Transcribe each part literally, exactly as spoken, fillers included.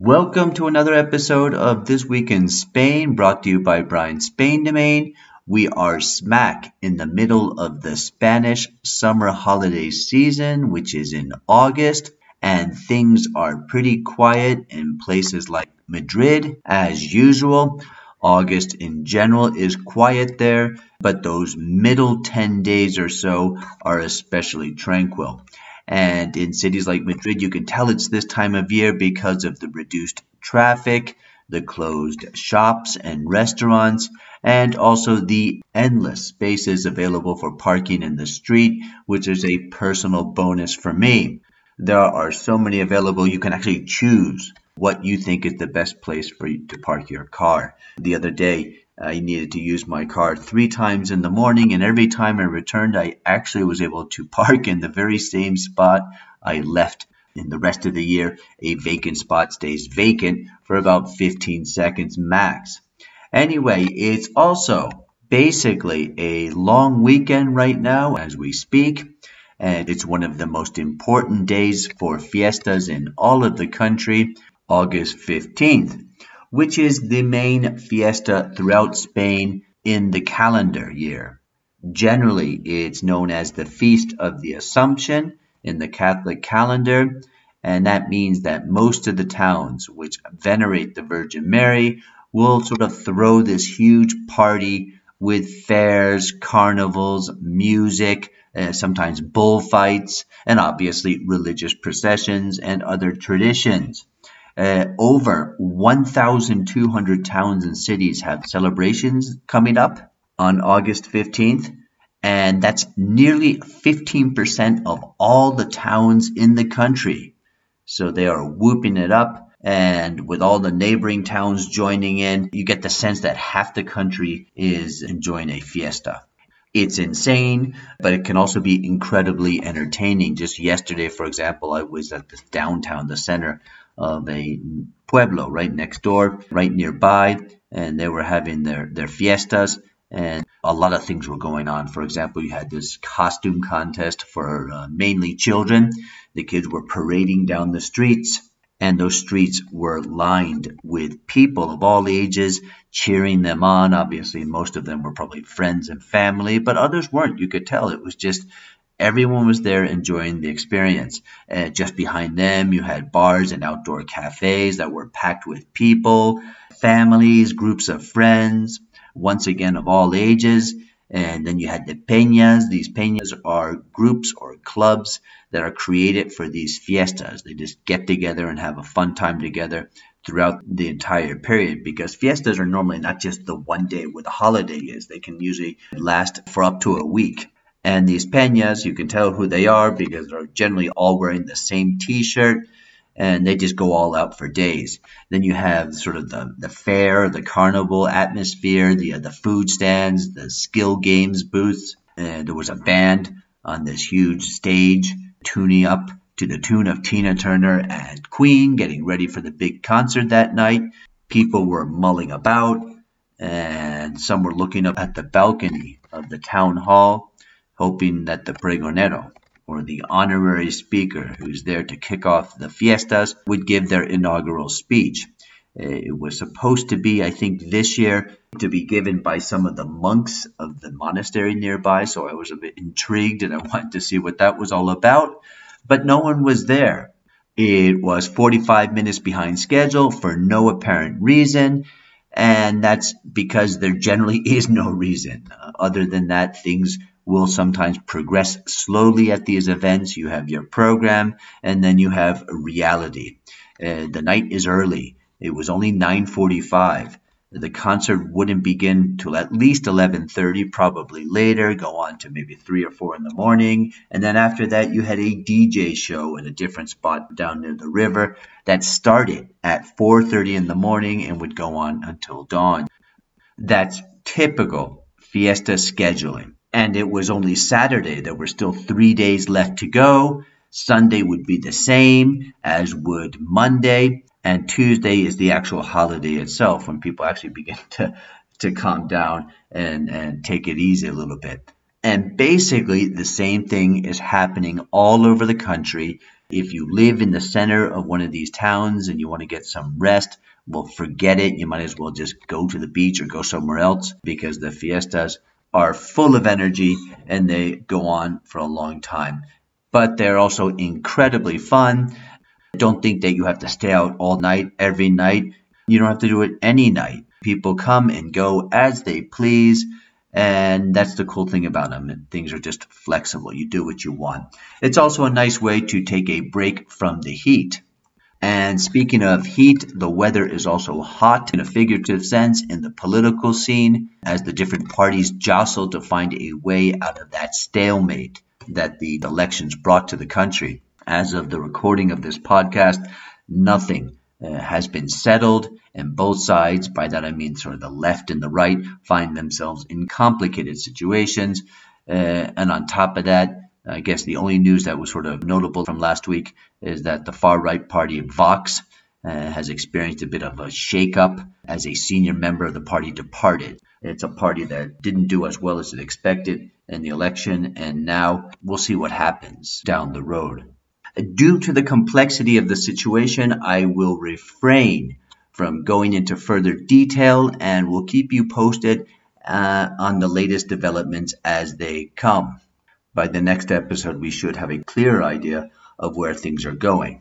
Welcome to another episode of This Week in Spain, brought to you by Brian Spain Domain. We are smack in the middle of the Spanish summer holiday season, which is in August, and things are pretty quiet in places like Madrid, as usual. August in general is quiet there, but those middle ten days or so are especially tranquil. And in cities like Madrid, you can tell it's this time of year because of the reduced traffic, the closed shops and restaurants, and also the endless spaces available for parking in the street, which is a personal bonus for me. There are so many available, you can actually choose what you think is the best place for you to park your car. The other day, I needed to use my car three times in the morning, and every time I returned, I actually was able to park in the very same spot I left. In the rest of the year, a vacant spot stays vacant for about fifteen seconds max. Anyway, it's also basically a long weekend right now as we speak, and it's one of the most important days for fiestas in all of the country, August fifteenth. Which is the main fiesta throughout Spain in the calendar year. Generally, it's known as the Feast of the Assumption in the Catholic calendar, and that means that most of the towns which venerate the Virgin Mary will sort of throw this huge party with fairs, carnivals, music, uh, sometimes bullfights, and obviously religious processions and other traditions. Uh, over one thousand two hundred towns and cities have celebrations coming up on August fifteenth, and that's nearly fifteen percent of all the towns in the country. So they are whooping it up, and with all the neighboring towns joining in, you get the sense that half the country is enjoying a fiesta. It's insane, but it can also be incredibly entertaining. Just yesterday, for example, I was at the downtown, the center of a pueblo right next door, right nearby, and they were having their, their fiestas, and a lot of things were going on. For example, you had this costume contest for uh, mainly children. The kids were parading down the streets, and those streets were lined with people of all ages cheering them on. Obviously, most of them were probably friends and family, but others weren't. You could tell it was just everyone was there enjoying the experience. Uh, just behind them, you had bars and outdoor cafes that were packed with people, families, groups of friends, once again of all ages. And then you had the peñas. These peñas are groups or clubs that are created for these fiestas. They just get together and have a fun time together throughout the entire period, because fiestas are normally not just the one day where the holiday is. They can usually last for up to a week. And these peñas, you can tell who they are because they're generally all wearing the same t-shirt, and they just go all out for days. Then you have sort of the, the fair, the carnival atmosphere, the, uh, the food stands, the skill games booths. And there was a band on this huge stage tuning up to the tune of Tina Turner and Queen, getting ready for the big concert that night. People were mulling about, and some were looking up at the balcony of the town hall, hoping that the pregonero, or the honorary speaker who's there to kick off the fiestas, would give their inaugural speech. It was supposed to be, I think this year, to be given by some of the monks of the monastery nearby, so I was a bit intrigued and I wanted to see what that was all about, but no one was there. It was forty-five minutes behind schedule for no apparent reason, and that's because there generally is no reason. Uh, other than that, things will sometimes progress slowly at these events. You have your program, and then you have reality. Uh, the night is early. It was only nine forty-five. The concert wouldn't begin till at least eleven thirty, probably later, go on to maybe three or four in the morning. And then after that, you had a D J show in a different spot down near the river that started at four thirty in the morning and would go on until dawn. That's typical fiesta scheduling. And it was only Saturday. There were still three days left to go. Sunday would be the same, as would Monday. And Tuesday is the actual holiday itself, when people actually begin to, to calm down and, and take it easy a little bit. And basically the same thing is happening all over the country. If you live in the center of one of these towns and you want to get some rest, well, forget it. You might as well just go to the beach or go somewhere else, because the fiestas are full of energy and they go on for a long time. But they're also incredibly fun. Don't think that you have to stay out all night, every night. You don't have to do it any night. People come and go as they please. And that's the cool thing about them. Things are just flexible. You do what you want. It's also a nice way to take a break from the heat. And speaking of heat, the weather is also hot in a figurative sense in the political scene, as the different parties jostle to find a way out of that stalemate that the elections brought to the country. As of the recording of this podcast, nothing uh, has been settled, and both sides, by that I mean sort of the left and the right, find themselves in complicated situations. Uh, and on top of that, I guess the only news that was sort of notable from last week is that the far-right party Vox uh, has experienced a bit of a shake-up as a senior member of the party departed. It's a party that didn't do as well as it expected in the election, and now we'll see what happens down the road. Due to the complexity of the situation, I will refrain from going into further detail, and will keep you posted uh, on the latest developments as they come. By the next episode, we should have a clear idea of where things are going.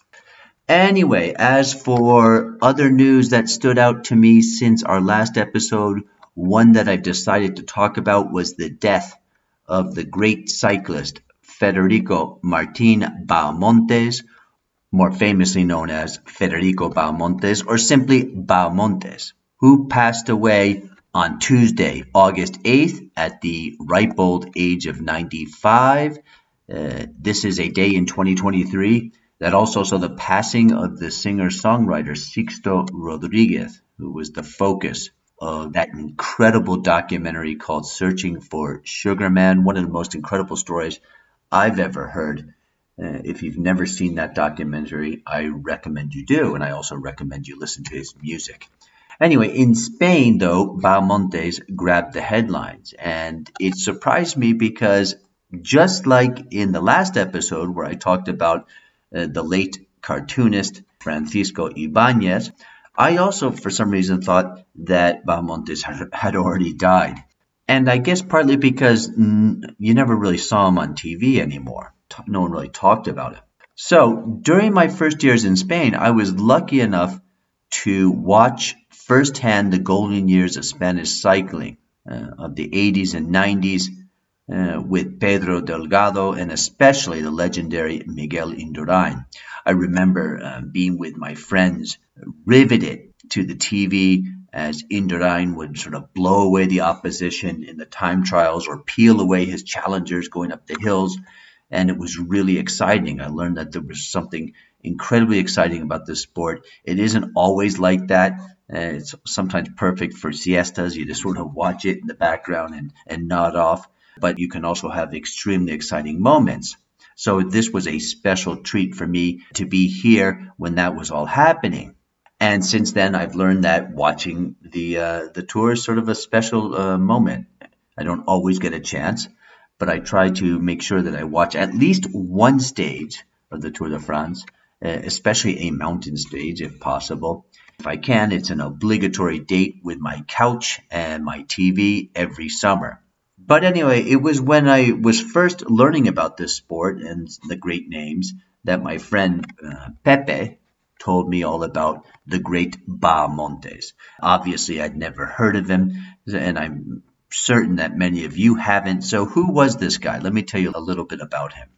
Anyway, as for other news that stood out to me since our last episode, one that I've decided to talk about was the death of the great cyclist Federico Martin Bahamontes, more famously known as Federico Bahamontes, or simply Bahamontes, who passed away on Tuesday, August eighth, at the ripe old age of ninety-five. Uh, this is a day in twenty twenty-three that also saw the passing of the singer-songwriter Sixto Rodriguez, who was the focus of that incredible documentary called Searching for Sugar Man, one of the most incredible stories I've ever heard. Uh, if you've never seen that documentary, I recommend you do, and I also recommend you listen to his music. Anyway, in Spain, though, Bahamontes grabbed the headlines, and it surprised me because just like in the last episode where I talked about uh, the late cartoonist Francisco Ibáñez, I also, for some reason, thought that Bahamontes had, had already died. And I guess partly because mm, you never really saw him on T V anymore. No one really talked about it. So during my first years in Spain, I was lucky enough to watch firsthand the golden years of Spanish cycling uh, of the eighties and nineties uh, with Pedro Delgado and especially the legendary Miguel Indurain. I remember uh, being with my friends riveted to the T V as Indurain would sort of blow away the opposition in the time trials or peel away his challengers going up the hills. And it was really exciting. I learned that there was something incredibly exciting about this sport. It isn't always like that. Uh, it's sometimes perfect for siestas. You just sort of watch it in the background and, and nod off. But you can also have extremely exciting moments. So this was a special treat for me to be here when that was all happening. And since then, I've learned that watching the uh, the tour is sort of a special uh, moment. I don't always get a chance, but I try to make sure that I watch at least one stage of the Tour de France, uh, especially a mountain stage if possible. If I can, it's an obligatory date with my couch and my T V every summer. But anyway, it was when I was first learning about this sport and the great names that my friend uh, Pepe told me all about the great Bahamontes. Obviously, I'd never heard of him, and I'm certain that many of you haven't. So who was this guy? Let me tell you a little bit about him.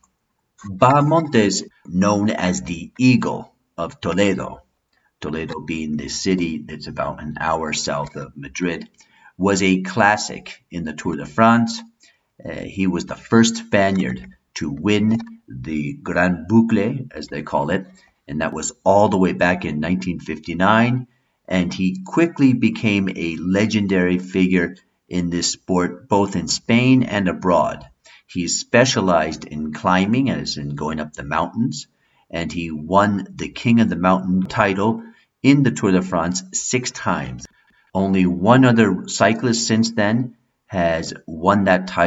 Bahamontes, known as the Eagle of Toledo, Toledo being the city that's about an hour south of Madrid, was a classic in the Tour de France. Uh, he was the first Spaniard to win the Gran Boucle, as they call it, and that was all the way back in nineteen fifty-nine, and he quickly became a legendary figure in this sport, both in Spain and abroad. He specialized in climbing, as in going up the mountains, and he won the King of the Mountain title in the Tour de France six times. Only one other cyclist since then has won that title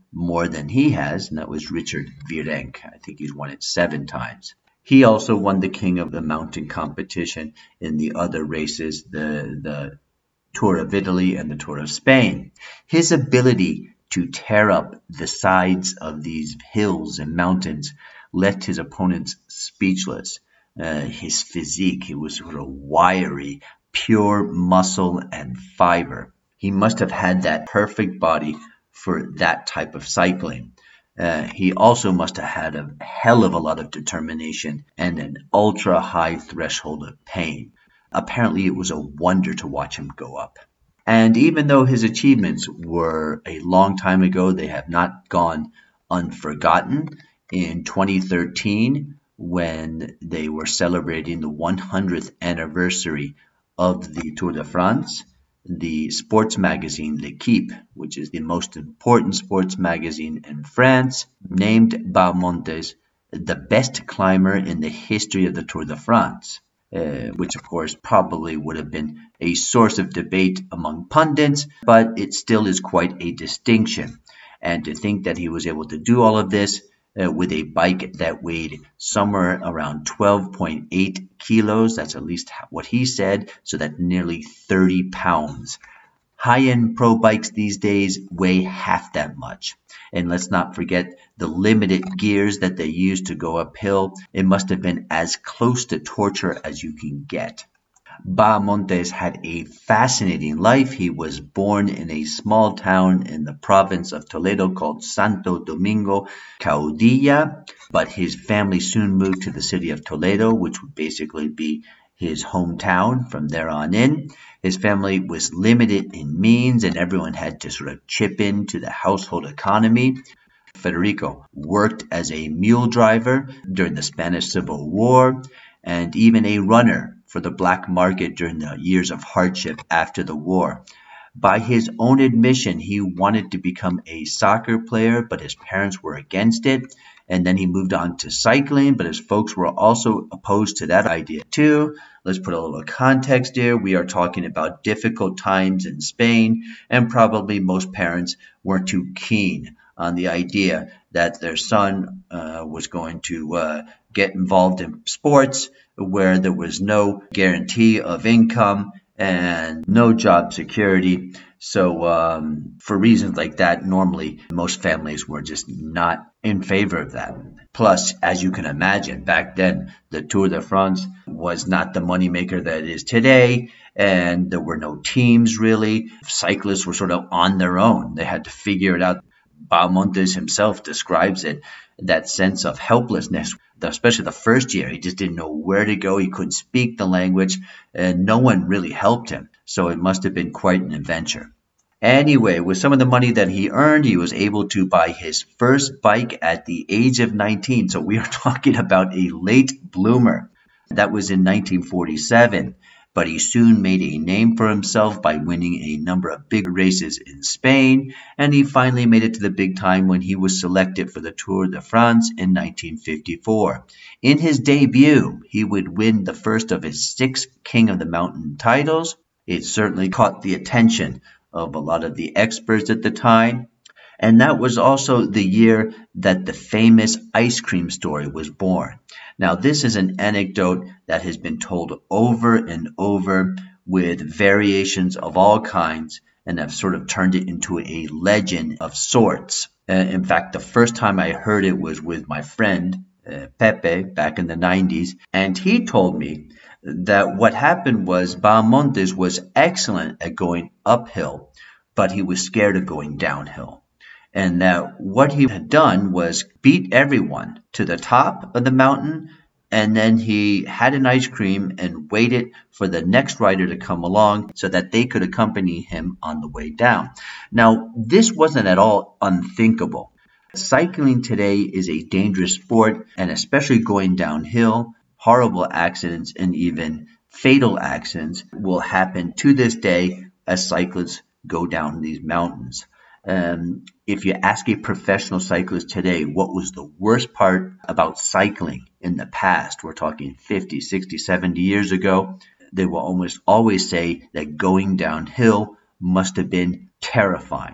more than he has, and that was Richard Virenque. I think he's won it seven times. He also won the King of the Mountain competition in the other races, the, the Tour of Italy and the Tour of Spain. His ability to tear up the sides of these hills and mountains left his opponents speechless. Uh, his physique, he was sort of wiry, pure muscle and fiber. He must have had that perfect body for that type of cycling. Uh, he also must have had a hell of a lot of determination and an ultra high threshold of pain. Apparently, it was a wonder to watch him go up. And even though his achievements were a long time ago, they have not gone unforgotten. In twenty thirteen, when they were celebrating the one hundredth anniversary of the Tour de France, the sports magazine L'Equipe, which is the most important sports magazine in France, named Bahamontes the best climber in the history of the Tour de France, uh, which of course probably would have been a source of debate among pundits, but it still is quite a distinction. And to think that he was able to do all of this uh, with a bike that weighed somewhere around twelve point eight kilos, that's at least what he said, so that's nearly thirty pounds. High-end pro bikes these days weigh half that much. And let's not forget the limited gears that they use to go uphill. It must have been as close to torture as you can get. Bahamontes had a fascinating life. He was born in a small town in the province of Toledo called Santo Domingo Caudilla, but his family soon moved to the city of Toledo, which would basically be his hometown from there on in. His family was limited in means, and everyone had to sort of chip into the household economy. Federico worked as a mule driver during the Spanish Civil War, and even a runner for the black market during the years of hardship after the war. By his own admission, he wanted to become a soccer player, but his parents were against it. And then he moved on to cycling, but his folks were also opposed to that idea too. Let's put a little context here. We are talking about difficult times in Spain, and probably most parents weren't too keen on the idea that their son uh, was going to uh, get involved in sports where there was no guarantee of income and no job security. So um, for reasons like that, normally most families were just not in favor of that. Plus, as you can imagine, back then, the Tour de France was not the moneymaker that it is today, and there were no teams really. Cyclists were sort of on their own. They had to figure it out. Bahamontes himself describes it, that sense of helplessness, especially the first year. He just didn't know where to go. He couldn't speak the language, and no one really helped him. So it must have been quite an adventure. Anyway, with some of the money that he earned, he was able to buy his first bike at the age of nineteen. So we are talking about a late bloomer. That was in nineteen forty-seven. But he soon made a name for himself by winning a number of big races in Spain, and he finally made it to the big time when he was selected for the Tour de France in nineteen fifty-four. In his debut, he would win the first of his six King of the Mountain titles. It certainly caught the attention of a lot of the experts at the time. And that was also the year that the famous ice cream story was born. Now, this is an anecdote that has been told over and over with variations of all kinds, and have sort of turned it into a legend of sorts. Uh, in fact, the first time I heard it was with my friend, uh, Pepe, back in the nineties, and he told me that what happened was Bahamontes was excellent at going uphill, but he was scared of going downhill. And that what he had done was beat everyone to the top of the mountain, and then he had an ice cream and waited for the next rider to come along so that they could accompany him on the way down. Now, this wasn't at all unthinkable. Cycling today is a dangerous sport, and especially going downhill, horrible accidents and even fatal accidents will happen to this day as cyclists go down these mountains. Um, if you ask a professional cyclist today, what was the worst part about cycling in the past, we're talking fifty, sixty, seventy years ago, they will almost always say that going downhill must have been terrifying.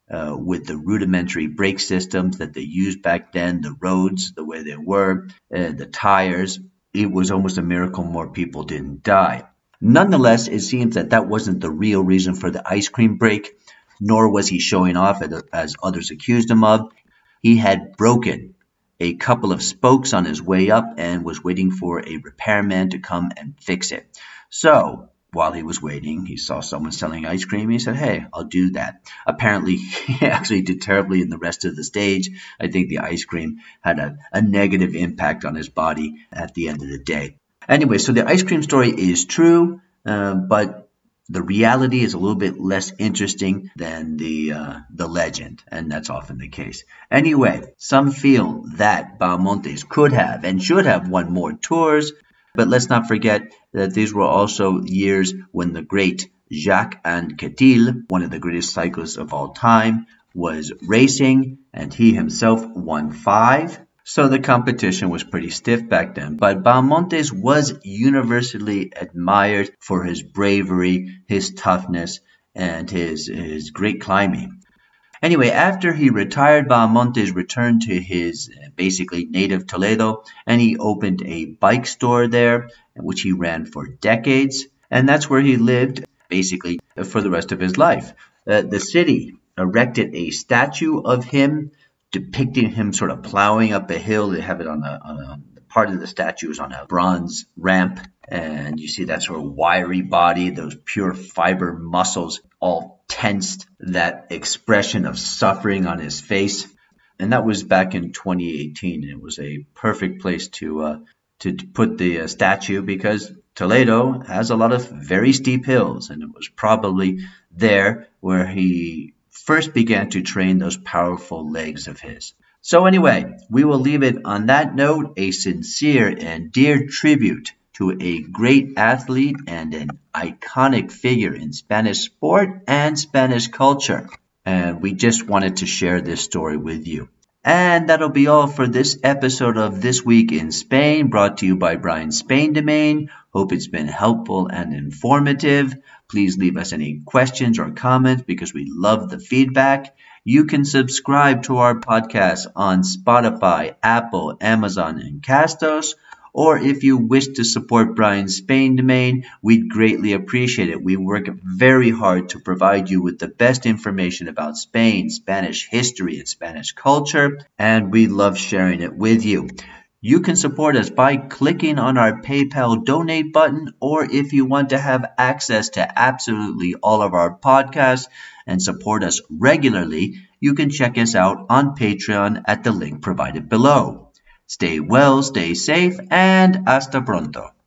uh, with the rudimentary brake systems that they used back then, the roads the way they were, uh, the tires. It was almost a miracle more people didn't die. Nonetheless, it seems that that wasn't the real reason for the ice cream break, nor was he showing off as others accused him of. He had broken a couple of spokes on his way up and was waiting for a repairman to come and fix it. So, while he was waiting, he saw someone selling ice cream. He said, hey, I'll do that. Apparently, he actually did terribly in the rest of the stage. I think the ice cream had a, a negative impact on his body at the end of the day. Anyway, so the ice cream story is true, uh, but the reality is a little bit less interesting than the uh, the legend, and that's often the case. Anyway, some feel that Bahamontes could have and should have won more tours, but let's not forget that these were also years when the great Jacques Anquetil, one of the greatest cyclists of all time, was racing, and he himself won five. So the competition was pretty stiff back then, but Bahamontes was universally admired for his bravery, his toughness, and his, his great climbing. Anyway, after he retired, Bahamontes returned to his basically native Toledo, and he opened a bike store there, which he ran for decades, and that's where he lived basically for the rest of his life. Uh, the city erected a statue of him depicting him sort of plowing up a hill. They have it on a, on a part of the statue is on a bronze ramp, and you see that sort of wiry body, those pure fiber muscles, all tensed, that expression of suffering on his face. And that was back in twenty eighteen. It was a perfect place to uh, to put the uh, statue because Toledo has a lot of very steep hills, and it was probably there where he first began to train those powerful legs of his. So anyway, we will leave it on that note, a sincere and dear tribute to a great athlete and an iconic figure in Spanish sport and Spanish culture. And we just wanted to share this story with you. And that'll be all for this episode of This Week in Spain, brought to you by Brian Spain Domain. Hope it's been helpful and informative. Please leave us any questions or comments because we love the feedback. You can subscribe to our podcast on Spotify, Apple, Amazon, and Castos. Or if you wish to support Brian Spain Domain, we'd greatly appreciate it. We work very hard to provide you with the best information about Spain, Spanish history, and Spanish culture, and we love sharing it with you. You can support us by clicking on our PayPal donate button, or if you want to have access to absolutely all of our podcasts and support us regularly, you can check us out on Patreon at the link provided below. Stay well, stay safe, and hasta pronto.